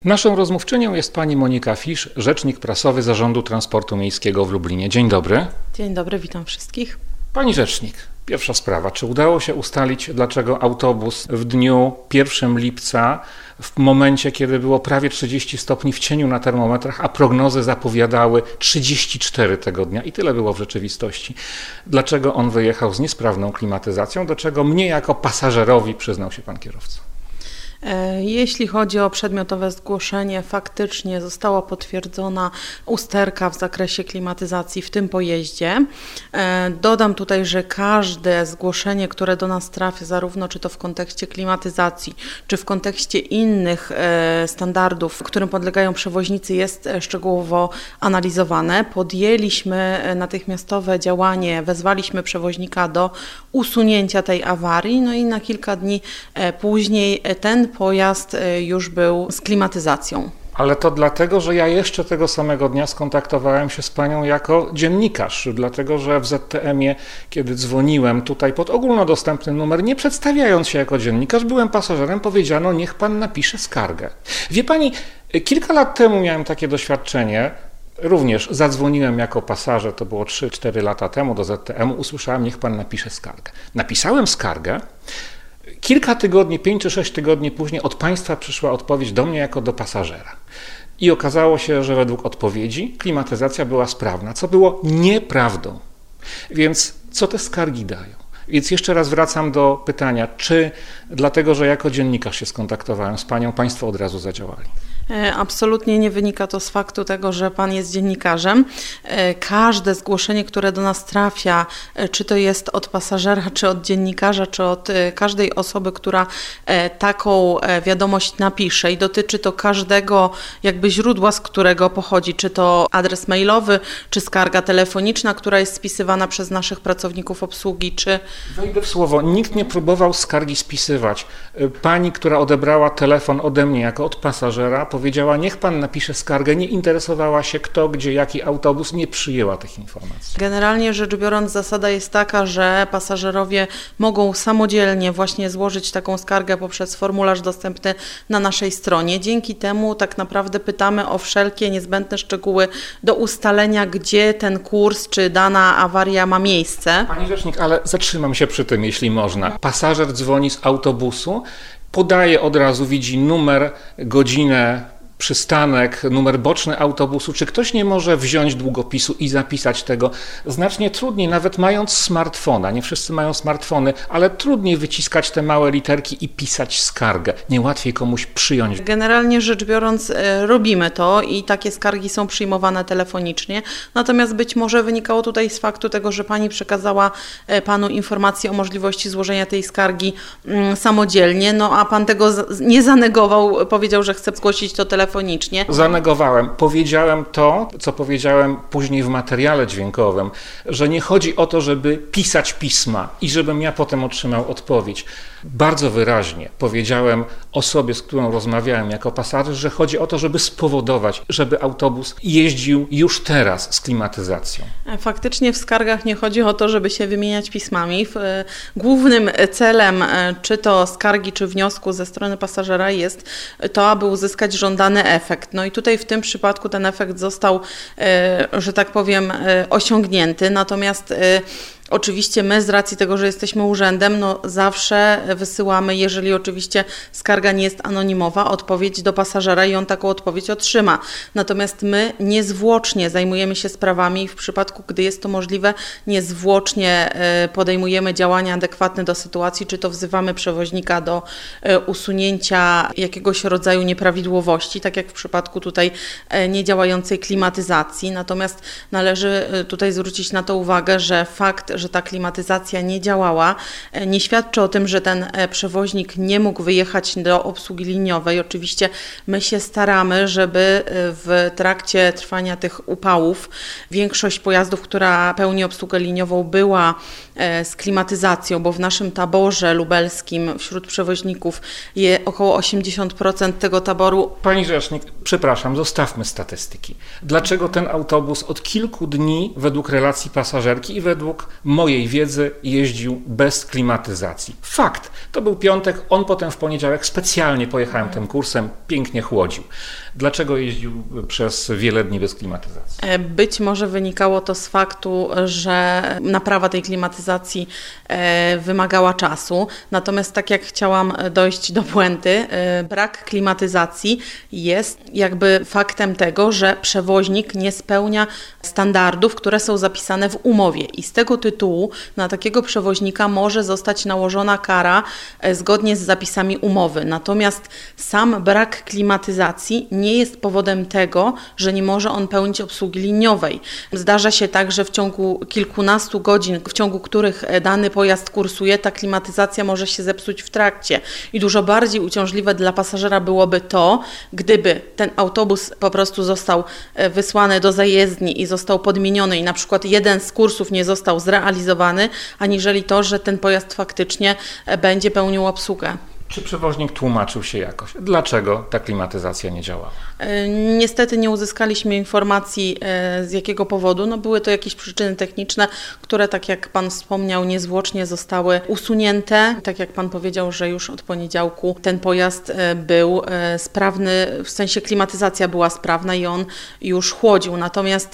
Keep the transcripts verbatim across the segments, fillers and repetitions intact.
Naszą rozmówczynią jest pani Monika Fisz, rzecznik prasowy Zarządu Transportu Miejskiego w Lublinie. Dzień dobry. Dzień dobry, witam wszystkich. Pani rzecznik, pierwsza sprawa. Czy udało się ustalić, dlaczego autobus w dniu pierwszego lipca, w momencie, kiedy było prawie trzydzieści stopni w cieniu na termometrach, a prognozy zapowiadały trzydzieści cztery tego dnia i tyle było w rzeczywistości, dlaczego on wyjechał z niesprawną klimatyzacją, do czego mnie jako pasażerowi przyznał się pan kierowca? Jeśli chodzi o przedmiotowe zgłoszenie, faktycznie została potwierdzona usterka w zakresie klimatyzacji w tym pojeździe. Dodam tutaj, że każde zgłoszenie, które do nas trafia, zarówno czy to w kontekście klimatyzacji, czy w kontekście innych standardów, którym podlegają przewoźnicy, jest szczegółowo analizowane. Podjęliśmy natychmiastowe działanie, wezwaliśmy przewoźnika do usunięcia tej awarii, no i na kilka dni później ten pojazd już był z klimatyzacją. Ale to dlatego, że ja jeszcze tego samego dnia skontaktowałem się z panią jako dziennikarz, dlatego że w Z T M-ie, kiedy dzwoniłem tutaj pod ogólnodostępny numer, nie przedstawiając się jako dziennikarz, byłem pasażerem, powiedziano, niech pan napisze skargę. Wie pani, kilka lat temu miałem takie doświadczenie, również zadzwoniłem jako pasażer, to było trzy cztery lata temu do Z T M-u, usłyszałem, niech pan napisze skargę. Napisałem skargę. Kilka tygodni, pięć czy sześć tygodni później od państwa przyszła odpowiedź do mnie jako do pasażera. I okazało się, że według odpowiedzi klimatyzacja była sprawna, co było nieprawdą. Więc co te skargi dają? Więc jeszcze raz wracam do pytania, czy dlatego, że jako dziennikarz się skontaktowałem z panią, państwo od razu zadziałali? Absolutnie nie wynika to z faktu tego, że pan jest dziennikarzem. Każde zgłoszenie, które do nas trafia, czy to jest od pasażera, czy od dziennikarza, czy od każdej osoby, która taką wiadomość napisze i dotyczy to każdego jakby źródła, z którego pochodzi, czy to adres mailowy, czy skarga telefoniczna, która jest spisywana przez naszych pracowników obsługi, czy... Wejdę w słowo, nikt nie próbował skargi spisywać. Pani, która odebrała telefon ode mnie jako od pasażera, powiedziała, niech pan napisze skargę, nie interesowała się kto, gdzie, jaki autobus, nie przyjęła tych informacji. Generalnie rzecz biorąc, zasada jest taka, że pasażerowie mogą samodzielnie właśnie złożyć taką skargę poprzez formularz dostępny na naszej stronie. Dzięki temu tak naprawdę pytamy o wszelkie niezbędne szczegóły do ustalenia, gdzie ten kurs czy dana awaria ma miejsce. Pani rzecznik, ale zatrzymam się przy tym, jeśli można. Pasażer dzwoni z autobusu, podaje od razu, widzi numer, godzinę, przystanek, numer boczny autobusu. Czy ktoś nie może wziąć długopisu i zapisać tego? Znacznie trudniej, nawet mając smartfona. Nie wszyscy mają smartfony, ale trudniej wyciskać te małe literki i pisać skargę. Nie łatwiej komuś przyjąć. Generalnie rzecz biorąc, robimy to i takie skargi są przyjmowane telefonicznie. Natomiast być może wynikało tutaj z faktu tego, że pani przekazała panu informację o możliwości złożenia tej skargi samodzielnie, no a pan tego nie zanegował, powiedział, że chce zgłosić to telefonicznie. Zanegowałem. Powiedziałem to, co powiedziałem później w materiale dźwiękowym, że nie chodzi o to, żeby pisać pisma i żebym ja potem otrzymał odpowiedź. Bardzo wyraźnie powiedziałem osobie, z którą rozmawiałem jako pasażer, że chodzi o to, żeby spowodować, żeby autobus jeździł już teraz z klimatyzacją. Faktycznie w skargach nie chodzi o to, żeby się wymieniać pismami. Głównym celem czy to skargi, czy wniosku ze strony pasażera jest to, aby uzyskać żądany efekt. No i tutaj w tym przypadku ten efekt został, że tak powiem, osiągnięty. Natomiast oczywiście my z racji tego, że jesteśmy urzędem, no zawsze wysyłamy, jeżeli oczywiście skarga nie jest anonimowa, odpowiedź do pasażera i on taką odpowiedź otrzyma. Natomiast my niezwłocznie zajmujemy się sprawami i w przypadku, gdy jest to możliwe, niezwłocznie podejmujemy działania adekwatne do sytuacji, czy to wzywamy przewoźnika do usunięcia jakiegoś rodzaju nieprawidłowości, tak jak w przypadku tutaj niedziałającej klimatyzacji. Natomiast należy tutaj zwrócić na to uwagę, że fakt, że ta klimatyzacja nie działała, nie świadczy o tym, że ten przewoźnik nie mógł wyjechać do obsługi liniowej. Oczywiście my się staramy, żeby w trakcie trwania tych upałów większość pojazdów, która pełni obsługę liniową, była z klimatyzacją, bo w naszym taborze lubelskim wśród przewoźników jest około osiemdziesiąt procent tego taboru. Pani rzecznik, przepraszam, zostawmy statystyki. Dlaczego ten autobus od kilku dni według relacji pasażerki i według mojej wiedzy jeździł bez klimatyzacji. Fakt. To był piątek, on potem w poniedziałek specjalnie pojechałem tym kursem, pięknie chłodził. Dlaczego jeździł przez wiele dni bez klimatyzacji? Być może wynikało to z faktu, że naprawa tej klimatyzacji wymagała czasu. Natomiast tak jak chciałam dojść do puenty, brak klimatyzacji jest jakby faktem tego, że przewoźnik nie spełnia standardów, które są zapisane w umowie. I z tego tytułu na takiego przewoźnika może zostać nałożona kara zgodnie z zapisami umowy. Natomiast sam brak klimatyzacji nie jest powodem tego, że nie może on pełnić obsługi liniowej. Zdarza się tak, że w ciągu kilkunastu godzin, w ciągu których dany pojazd kursuje, ta klimatyzacja może się zepsuć w trakcie. I dużo bardziej uciążliwe dla pasażera byłoby to, gdyby ten autobus po prostu został wysłany do zajezdni i został podmieniony i na przykład jeden z kursów nie został zrealizowany, aniżeli to, że ten pojazd faktycznie będzie pełnił obsługę. Czy przewoźnik tłumaczył się jakoś? Dlaczego ta klimatyzacja nie działała? Niestety nie uzyskaliśmy informacji z jakiego powodu. No były to jakieś przyczyny techniczne, które tak jak Pan wspomniał niezwłocznie zostały usunięte. Tak jak Pan powiedział, że już od poniedziałku ten pojazd był sprawny, w sensie klimatyzacja była sprawna i on już chłodził. Natomiast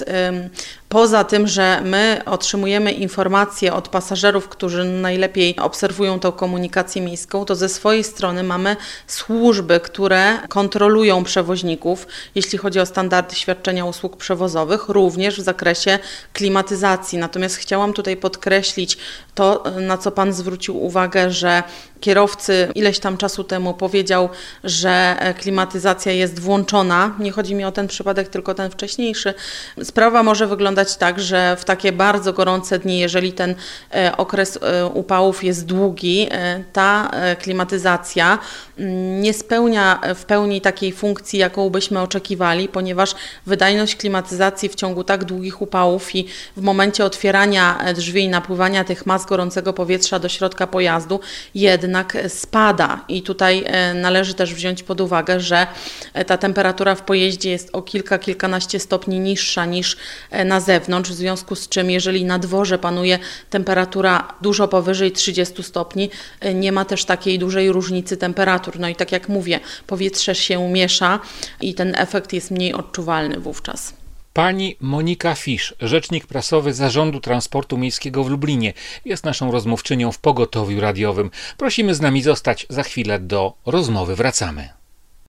poza tym, że my otrzymujemy informacje od pasażerów, którzy najlepiej obserwują tą komunikację miejską, to ze swojej strony mamy służby, które kontrolują przewoźników, jeśli chodzi o standardy świadczenia usług przewozowych, również w zakresie klimatyzacji. Natomiast chciałam tutaj podkreślić to, na co Pan zwrócił uwagę, że kierowcy ileś tam czasu temu powiedział, że klimatyzacja jest włączona. Nie chodzi mi o ten przypadek, tylko ten wcześniejszy. Sprawa może wyglądać tak, że w takie bardzo gorące dni, jeżeli ten okres upałów jest długi, ta klimatyzacja nie spełnia w pełni takiej funkcji, jaką byśmy oczekiwali, ponieważ wydajność klimatyzacji w ciągu tak długich upałów i w momencie otwierania drzwi i napływania tych mas gorącego powietrza do środka pojazdu jednak spada. I tutaj należy też wziąć pod uwagę, że ta temperatura w pojeździe jest o kilka, kilkanaście stopni niższa niż na zewnątrz, w związku z czym jeżeli na dworze panuje temperatura dużo powyżej trzydziestu stopni, nie ma też takiej dużej różnicy temperatur. No i tak jak mówię, powietrze się miesza i ten efekt jest mniej odczuwalny wówczas. Pani Monika Fisz, rzecznik prasowy Zarządu Transportu Miejskiego w Lublinie, jest naszą rozmówczynią w Pogotowiu Radiowym. Prosimy z nami zostać, za chwilę do rozmowy wracamy.